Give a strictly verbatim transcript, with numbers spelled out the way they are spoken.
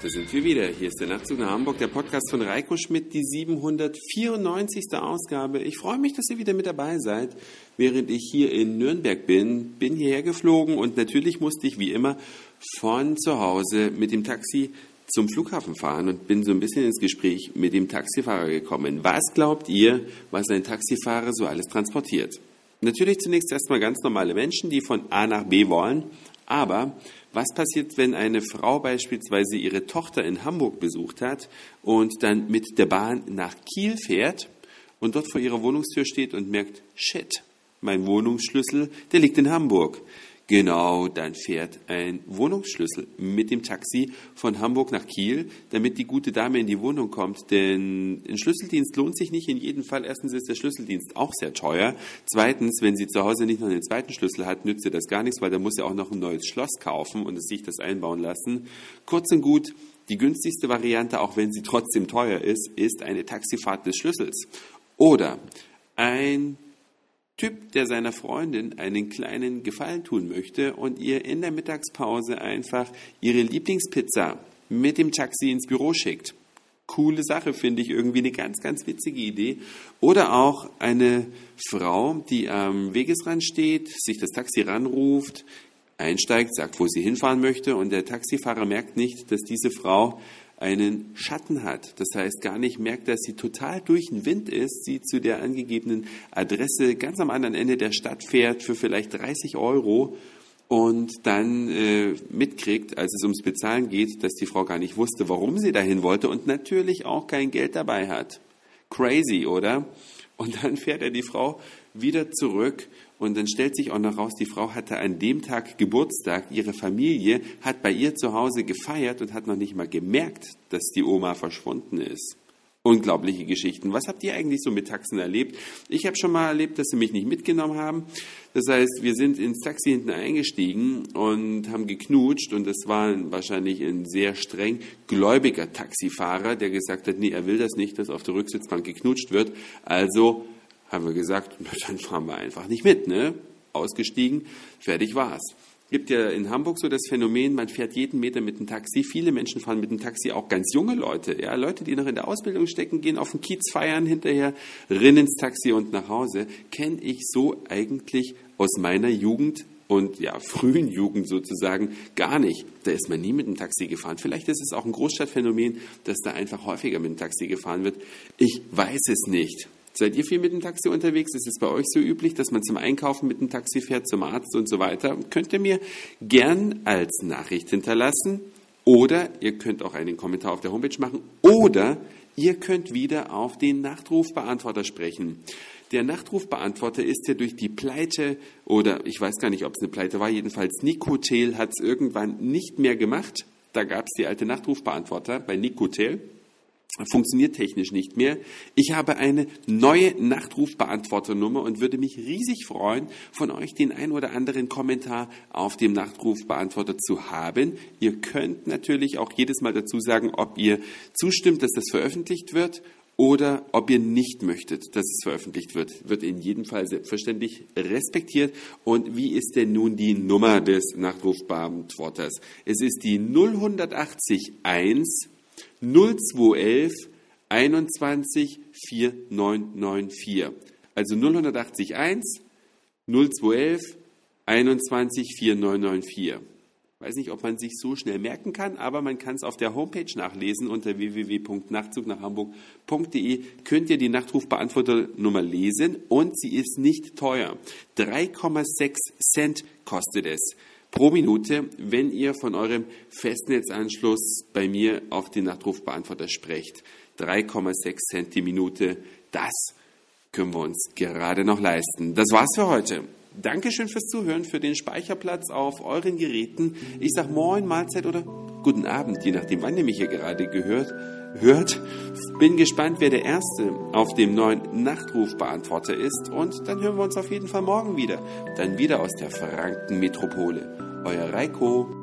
Da sind wir wieder. Hier ist der Nachtzug nach Hamburg, der Podcast von Reiko Schmidt, die siebenhundertvierundneunzigste Ausgabe. Ich freue mich, dass ihr wieder mit dabei seid, während ich hier in Nürnberg bin. Bin hierher geflogen und natürlich musste ich wie immer von zu Hause mit dem Taxi zum Flughafen fahren und bin so ein bisschen ins Gespräch mit dem Taxifahrer gekommen. Was glaubt ihr, was ein Taxifahrer so alles transportiert? Natürlich zunächst erstmal ganz normale Menschen, die von A nach B wollen, aber was passiert, wenn eine Frau beispielsweise ihre Tochter in Hamburg besucht hat und dann mit der Bahn nach Kiel fährt und dort vor ihrer Wohnungstür steht und merkt, shit, mein Wohnungsschlüssel, der liegt in Hamburg. Genau, dann fährt ein Wohnungsschlüssel mit dem Taxi von Hamburg nach Kiel, damit die gute Dame in die Wohnung kommt. Denn ein Schlüsseldienst lohnt sich nicht in jedem Fall. Erstens ist der Schlüsseldienst auch sehr teuer. Zweitens, wenn sie zu Hause nicht noch einen zweiten Schlüssel hat, nützt ihr das gar nichts, weil da muss sie auch noch ein neues Schloss kaufen und sich das einbauen lassen. Kurz und gut, die günstigste Variante, auch wenn sie trotzdem teuer ist, ist eine Taxifahrt des Schlüssels. Oder ein Typ, der seiner Freundin einen kleinen Gefallen tun möchte und ihr in der Mittagspause einfach ihre Lieblingspizza mit dem Taxi ins Büro schickt. Coole Sache, finde ich, irgendwie eine ganz, ganz witzige Idee. Oder auch eine Frau, die am Wegesrand steht, sich das Taxi ranruft, einsteigt, sagt, wo sie hinfahren möchte und der Taxifahrer merkt nicht, dass diese Frau einen Schatten hat. Das heißt, gar nicht merkt, dass sie total durch den Wind ist, sie zu der angegebenen Adresse ganz am anderen Ende der Stadt fährt für vielleicht dreißig Euro und dann äh, mitkriegt, als es ums Bezahlen geht, dass die Frau gar nicht wusste, warum sie dahin wollte und natürlich auch kein Geld dabei hat. Crazy, oder? Und dann fährt er die Frau wieder zurück und dann stellt sich auch noch raus, die Frau hatte an dem Tag Geburtstag, ihre Familie hat bei ihr zu Hause gefeiert und hat noch nicht mal gemerkt, dass die Oma verschwunden ist. Unglaubliche Geschichten. Was habt ihr eigentlich so mit Taxen erlebt? Ich habe schon mal erlebt, dass sie mich nicht mitgenommen haben. Das heißt, wir sind ins Taxi hinten eingestiegen und haben geknutscht und das war wahrscheinlich ein sehr streng gläubiger Taxifahrer, der gesagt hat, nee, er will das nicht, dass auf der Rücksitzbank geknutscht wird. Also haben wir gesagt, dann fahren wir einfach nicht mit, ne? Ausgestiegen, fertig war's. Gibt ja in Hamburg so das Phänomen, man fährt jeden Meter mit dem Taxi. Viele Menschen fahren mit dem Taxi, auch ganz junge Leute. Ja, Leute, die noch in der Ausbildung stecken, gehen auf den Kiez feiern hinterher, rennen ins Taxi und nach Hause. Kenne ich so eigentlich aus meiner Jugend und ja, frühen Jugend sozusagen gar nicht. Da ist man nie mit dem Taxi gefahren. Vielleicht ist es auch ein Großstadtphänomen, dass da einfach häufiger mit dem Taxi gefahren wird. Ich weiß es nicht. Seid ihr viel mit dem Taxi unterwegs? Ist es bei euch so üblich, dass man zum Einkaufen mit dem Taxi fährt, zum Arzt und so weiter? Könnt ihr mir gern als Nachricht hinterlassen oder ihr könnt auch einen Kommentar auf der Homepage machen oder ihr könnt wieder auf den Nachtrufbeantworter sprechen. Der Nachtrufbeantworter ist ja durch die Pleite oder ich weiß gar nicht, ob es eine Pleite war, jedenfalls Nikotel hat es irgendwann nicht mehr gemacht. Da gab es die alte Nachtrufbeantworter bei Nikotel. Funktioniert technisch nicht mehr. Ich habe eine neue Nachtrufbeantworternummer und würde mich riesig freuen, von euch den ein oder anderen Kommentar auf dem Nachtrufbeantworter zu haben. Ihr könnt natürlich auch jedes Mal dazu sagen, ob ihr zustimmt, dass das veröffentlicht wird oder ob ihr nicht möchtet, dass es veröffentlicht wird. Wird in jedem Fall selbstverständlich respektiert. Und wie ist denn nun die Nummer des Nachtrufbeantworters? Es ist die null acht eins null zwei elf einundzwanzig vier neun neun vier. Also null acht eins null zwei elf einundzwanzig vier neun neun vier. Weiß nicht, ob man sich so schnell merken kann, aber man kann es auf der Homepage nachlesen unter w w w punkt nachtzug nach hamburg punkt de. Könnt ihr die Nachtrufbeantworternummer lesen und sie ist nicht teuer. drei Komma sechs Cent kostet es pro Minute, wenn ihr von eurem Festnetzanschluss bei mir auf den Nachtrufbeantworter sprecht. drei Komma sechs Cent die Minute, das können wir uns gerade noch leisten. Das war's für heute. Dankeschön fürs Zuhören, für den Speicherplatz auf euren Geräten. Ich sag Moin, Mahlzeit oder guten Abend, je nachdem, wann ihr mich hier gerade gehört. Hört. Bin gespannt, wer der Erste auf dem neuen Nachtrufbeantworter ist. Und dann hören wir uns auf jeden Fall morgen wieder. Dann wieder aus der Frankenmetropole. Euer Reiko.